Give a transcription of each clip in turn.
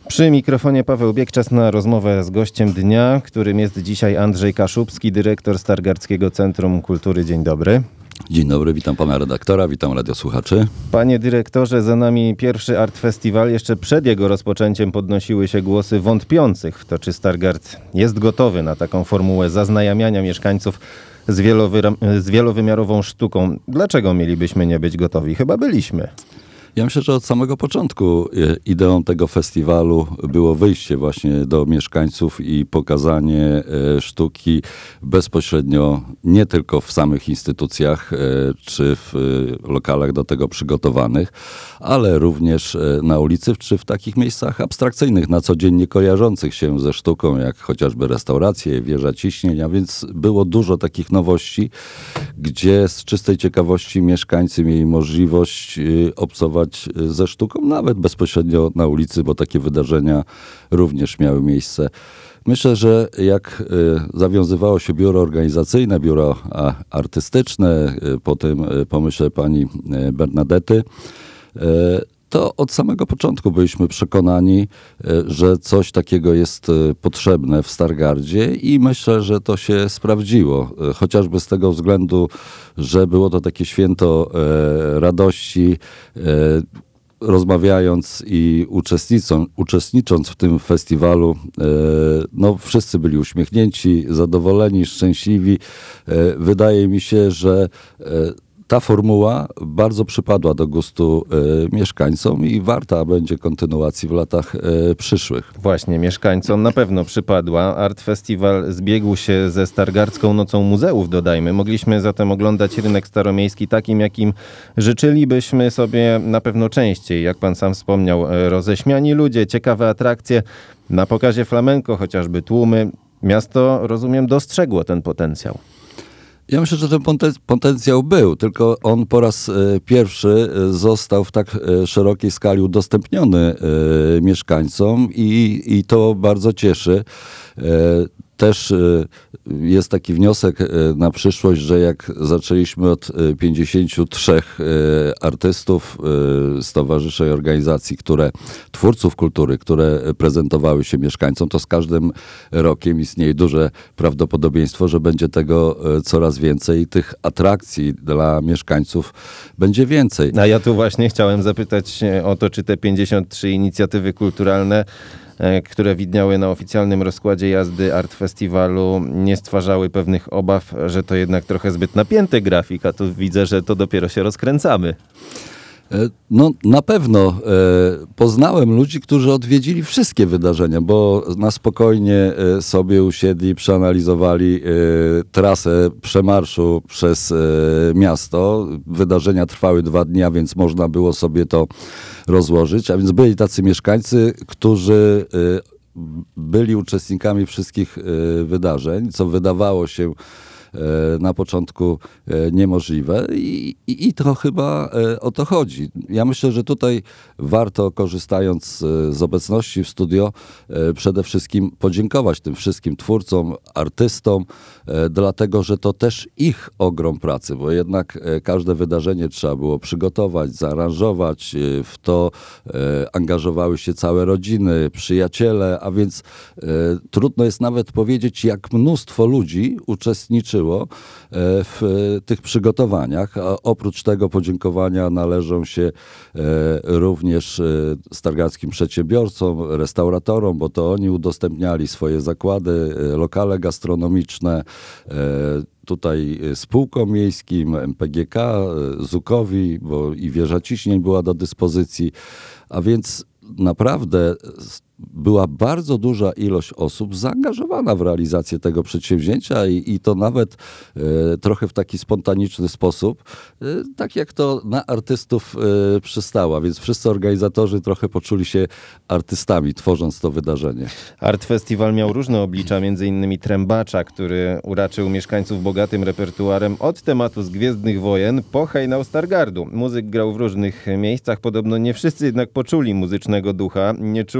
Przy mikrofonie Paweł Bieg, czas na rozmowę z gościem dnia, którym jest dzisiaj Andrzej Kaszubski, dyrektor Stargardzkiego Centrum Kultury. Dzień dobry. Dzień dobry, witam pana redaktora, witam radiosłuchaczy. Panie dyrektorze, za nami pierwszy Art Festival. Jeszcze przed jego rozpoczęciem podnosiły się głosy wątpiących w to, czy Stargard jest gotowy na taką formułę zaznajamiania mieszkańców z wielowymiarową sztuką. Dlaczego mielibyśmy nie być gotowi? Chyba byliśmy. Ja myślę, że od samego początku ideą tego festiwalu było wyjście właśnie do mieszkańców i pokazanie sztuki bezpośrednio nie tylko w samych instytucjach czy w lokalach do tego przygotowanych, ale również na ulicy czy w takich miejscach abstrakcyjnych, na co dzień nie kojarzących się ze sztuką, jak chociażby restauracje, wieża ciśnienia, więc było dużo takich nowości, gdzie z czystej ciekawości mieszkańcy mieli możliwość obcować ze sztuką, nawet bezpośrednio na ulicy, bo takie wydarzenia również miały miejsce. Myślę, że jak zawiązywało się biuro organizacyjne, biuro artystyczne, po tym pomyśle pani Bernadety, to od samego początku byliśmy przekonani, że coś takiego jest potrzebne w Stargardzie i myślę, że to się sprawdziło. Chociażby z tego względu, że było to takie święto radości, rozmawiając i uczestnicząc w tym festiwalu, wszyscy byli uśmiechnięci, zadowoleni, szczęśliwi. Wydaje mi się, że ta formuła bardzo przypadła do gustu mieszkańcom i warta będzie kontynuacji w latach przyszłych. Właśnie, mieszkańcom na pewno przypadła. Art Festival zbiegł się ze Stargardzką Nocą Muzeów, dodajmy. Mogliśmy zatem oglądać rynek staromiejski takim, jakim życzylibyśmy sobie na pewno częściej. Jak pan sam wspomniał, roześmiani ludzie, ciekawe atrakcje. Na pokazie flamenco chociażby tłumy. Miasto, rozumiem, dostrzegło ten potencjał. Ja myślę, że ten potencjał był, tylko on po raz pierwszy został w tak szerokiej skali udostępniony mieszkańcom i to bardzo cieszy. Też jest taki wniosek na przyszłość, że jak zaczęliśmy od 53 artystów, stowarzyszeń, organizacji, twórców kultury, które prezentowały się mieszkańcom, to z każdym rokiem istnieje duże prawdopodobieństwo, że będzie tego coraz więcej i tych atrakcji dla mieszkańców będzie więcej. A ja tu właśnie chciałem zapytać o to, czy te 53 inicjatywy kulturalne, które widniały na oficjalnym rozkładzie jazdy Art Festiwalu, nie stwarzały pewnych obaw, że to jednak trochę zbyt napięty grafik, a tu widzę, że to dopiero się rozkręcamy. No na pewno poznałem ludzi, którzy odwiedzili wszystkie wydarzenia, bo na spokojnie sobie usiedli, przeanalizowali trasę przemarszu przez miasto. Wydarzenia trwały 2 dni, a więc można było sobie to rozłożyć. A więc byli tacy mieszkańcy, którzy byli uczestnikami wszystkich wydarzeń, co wydawało się na początku niemożliwe i to chyba o to chodzi. Ja myślę, że tutaj warto, korzystając z obecności w studio, przede wszystkim podziękować tym wszystkim twórcom, artystom, dlatego, że to też ich ogrom pracy, bo jednak każde wydarzenie trzeba było przygotować, zaaranżować, w to angażowały się całe rodziny, przyjaciele, a więc trudno jest nawet powiedzieć, jak mnóstwo ludzi uczestniczyło w tych przygotowaniach. A oprócz tego podziękowania należą się również stargardzkim przedsiębiorcom, restauratorom, bo to oni udostępniali swoje zakłady, lokale gastronomiczne, tutaj spółkom miejskim, MPGK, ZUK-owi, bo i wieża ciśnień była do dyspozycji, a więc naprawdę była bardzo duża ilość osób zaangażowana w realizację tego przedsięwzięcia i to nawet trochę w taki spontaniczny sposób, tak jak to na artystów przystało. Więc wszyscy organizatorzy trochę poczuli się artystami, tworząc to wydarzenie. Art Festival miał różne oblicza, między innymi Trębacza, który uraczył mieszkańców bogatym repertuarem od tematu z Gwiezdnych Wojen po hejnał Stargardu. Muzyk grał w różnych miejscach, podobno nie wszyscy jednak poczuli muzycznego ducha, nie czuli na kojącego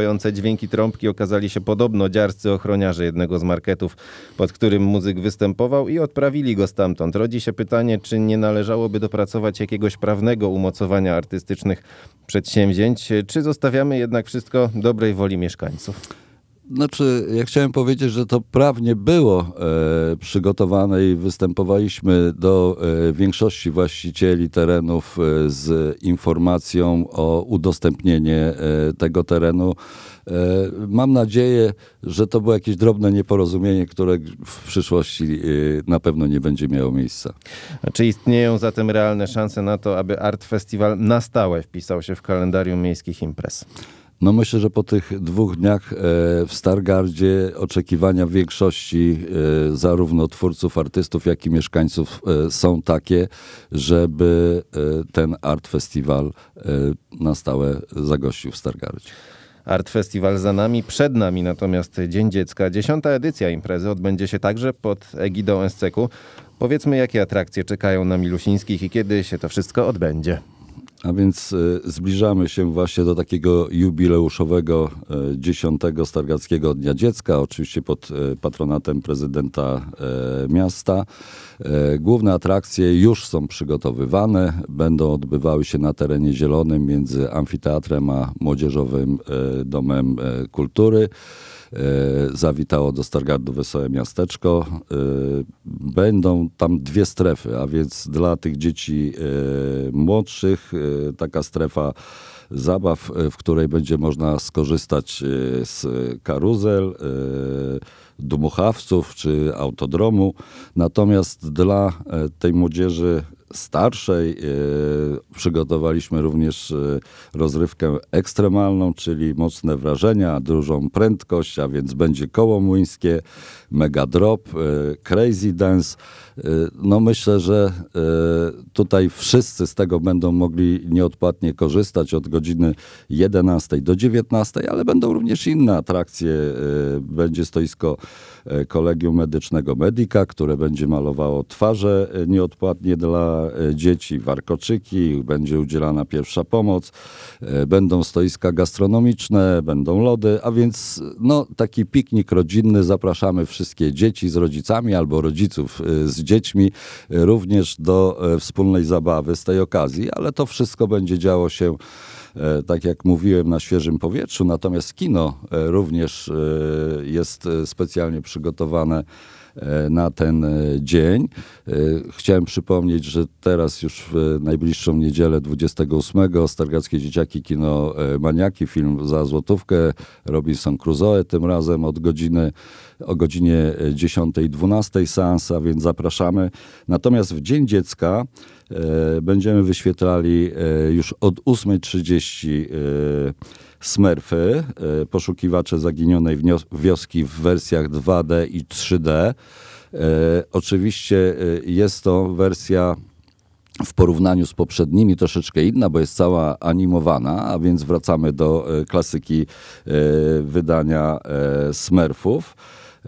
przerażające dźwięki trąbki okazali się podobno dziarscy ochroniarze jednego z marketów, pod którym muzyk występował i odprawili go stamtąd. Rodzi się pytanie, czy nie należałoby dopracować jakiegoś prawnego umocowania artystycznych przedsięwzięć, czy zostawiamy jednak wszystko dobrej woli mieszkańców? Znaczy, ja chciałem powiedzieć, że to prawnie było przygotowane i występowaliśmy do większości właścicieli terenów z informacją o udostępnienie tego terenu. Mam nadzieję, że to było jakieś drobne nieporozumienie, które w przyszłości na pewno nie będzie miało miejsca. A czy istnieją zatem realne szanse na to, aby Art Festival na stałe wpisał się w kalendarium miejskich imprez? No myślę, że po tych 2 dniach w Stargardzie oczekiwania większości zarówno twórców, artystów, jak i mieszkańców są takie, żeby ten Art Festival na stałe zagościł w Stargardzie. Art Festival za nami, przed nami natomiast Dzień Dziecka. 10. edycja imprezy odbędzie się także pod egidą SCK-u. Powiedzmy, jakie atrakcje czekają na milusińskich i kiedy się to wszystko odbędzie. A więc zbliżamy się właśnie do takiego jubileuszowego 10. Stargardzkiego Dnia Dziecka, oczywiście pod patronatem prezydenta miasta. Główne atrakcje już są przygotowywane, będą odbywały się na terenie zielonym między amfiteatrem a Młodzieżowym Domem Kultury. Zawitało do Stargardu Wesołe Miasteczko. Będą tam 2 strefy, a więc dla tych dzieci młodszych taka strefa zabaw, w której będzie można skorzystać z karuzel, dmuchawców czy autodromu. Natomiast dla tej młodzieży starszej przygotowaliśmy również rozrywkę ekstremalną, czyli mocne wrażenia, dużą prędkość, a więc będzie koło młyńskie, mega drop, crazy dance. No myślę, że tutaj wszyscy z tego będą mogli nieodpłatnie korzystać od godziny 11 do 19, ale będą również inne atrakcje. Będzie stoisko Kolegium Medycznego Medika, które będzie malowało twarze nieodpłatnie dla dzieci, warkoczyki, będzie udzielana pierwsza pomoc, będą stoiska gastronomiczne, będą lody, a więc no, taki piknik rodzinny. Zapraszamy wszystkie dzieci z rodzicami albo rodziców z dziećmi również do wspólnej zabawy z tej okazji, ale to wszystko będzie działo się, tak jak mówiłem, na świeżym powietrzu, natomiast kino również jest specjalnie przygotowane na ten dzień. Chciałem przypomnieć, że teraz już w najbliższą niedzielę 28 Stargardzkie Dzieciaki Kino Maniaki, film za złotówkę, Robinson Crusoe, tym razem o godzinie 10:12 seans, a więc zapraszamy. Natomiast w Dzień Dziecka będziemy wyświetlali już od 8:30 Smurfy, poszukiwacze zaginionej wioski w wersjach 2D i 3D. Oczywiście jest to wersja w porównaniu z poprzednimi troszeczkę inna, bo jest cała animowana, a więc wracamy do klasyki wydania Smurfów.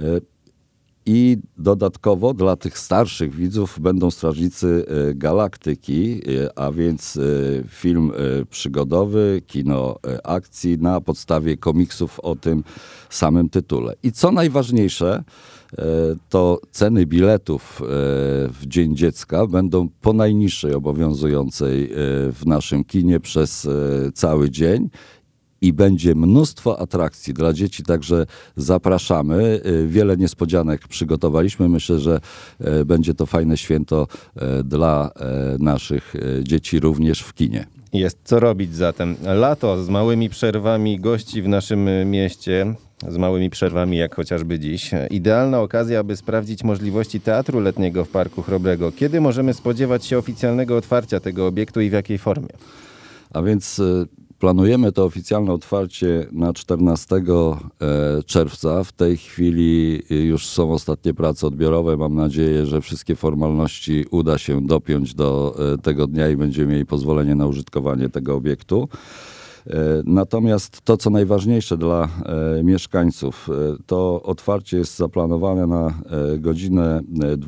I dodatkowo dla tych starszych widzów będą Strażnicy Galaktyki, a więc film przygodowy, kino akcji na podstawie komiksów o tym samym tytule. I co najważniejsze, to ceny biletów w Dzień Dziecka będą po najniższej obowiązującej w naszym kinie przez cały dzień. I będzie mnóstwo atrakcji dla dzieci, także zapraszamy. Wiele niespodzianek przygotowaliśmy. Myślę, że będzie to fajne święto dla naszych dzieci również w kinie. Jest co robić zatem. Lato z małymi przerwami gości w naszym mieście, z małymi przerwami jak chociażby dziś. Idealna okazja, aby sprawdzić możliwości teatru letniego w Parku Chrobrego. Kiedy możemy spodziewać się oficjalnego otwarcia tego obiektu i w jakiej formie? A więc planujemy to oficjalne otwarcie na 14 czerwca. W tej chwili już są ostatnie prace odbiorowe. Mam nadzieję, że wszystkie formalności uda się dopiąć do tego dnia i będziemy mieli pozwolenie na użytkowanie tego obiektu. Natomiast to, co najważniejsze dla mieszkańców, to otwarcie jest zaplanowane na godzinę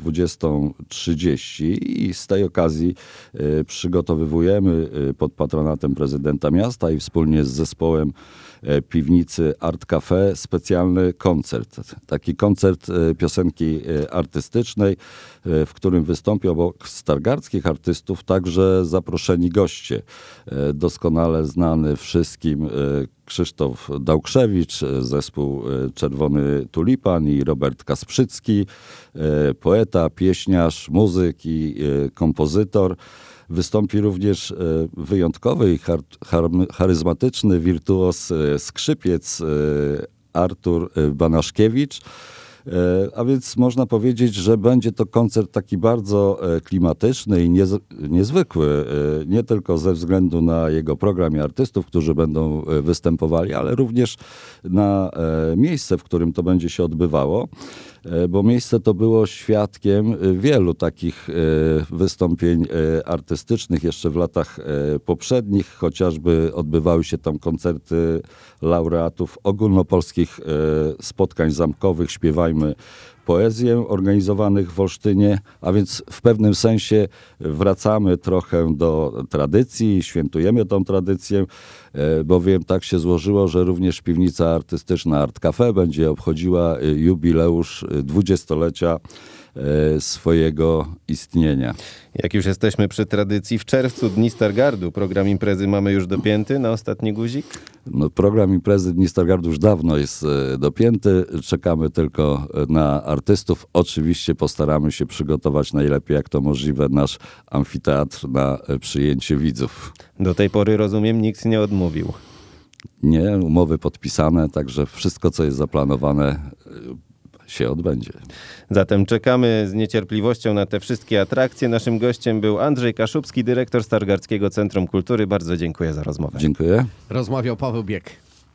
20:30 i z tej okazji przygotowywujemy pod patronatem prezydenta miasta i wspólnie z zespołem piwnicy Art Cafe specjalny koncert. Taki koncert piosenki artystycznej, w którym wystąpią obok stargardzkich artystów także zaproszeni goście. Doskonale znany wszystkim Krzysztof Dałkrzewicz, zespół Czerwony Tulipan i Robert Kasprzycki, poeta, pieśniarz, muzyk i kompozytor. Wystąpi również wyjątkowy i charyzmatyczny wirtuos skrzypiec Artur Banaszkiewicz. A więc można powiedzieć, że będzie to koncert taki bardzo klimatyczny i niezwykły. Nie tylko ze względu na jego program i artystów, którzy będą występowali, ale również na miejsce, w którym to będzie się odbywało. Bo miejsce to było świadkiem wielu takich wystąpień artystycznych jeszcze w latach poprzednich. Chociażby odbywały się tam koncerty laureatów ogólnopolskich spotkań zamkowych Śpiewajmy poezję, organizowanych w Olsztynie, a więc w pewnym sensie wracamy trochę do tradycji, świętujemy tą tradycję, bowiem tak się złożyło, że również piwnica artystyczna Art Cafe będzie obchodziła jubileusz 20-lecia swojego istnienia. Jak już jesteśmy przy tradycji, w czerwcu Dni Stargardu. Program imprezy mamy już dopięty na ostatni guzik? No, program imprezy Dni Stargardu już dawno jest dopięty. Czekamy tylko na artystów. Oczywiście postaramy się przygotować najlepiej, jak to możliwe, nasz amfiteatr na przyjęcie widzów. Do tej pory, rozumiem, nikt nie odmówił. Nie, umowy podpisane, także wszystko, co jest zaplanowane, się odbędzie. Zatem czekamy z niecierpliwością na te wszystkie atrakcje. Naszym gościem był Andrzej Kaszubski, dyrektor Stargardzkiego Centrum Kultury. Bardzo dziękuję za rozmowę. Dziękuję. Rozmawiał Paweł Biek.